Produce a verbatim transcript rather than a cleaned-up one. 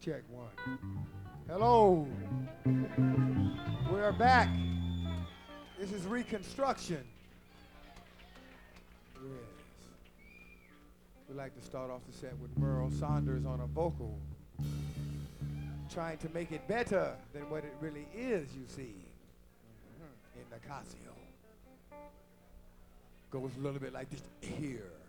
Check one. Hello. We are back. This is Reconstruction. Yes. We like to start off the set with Merle Saunders on a vocal, trying to make it better than what it really is, you see, mm-hmm. in the Casio. Goes a little bit like this here.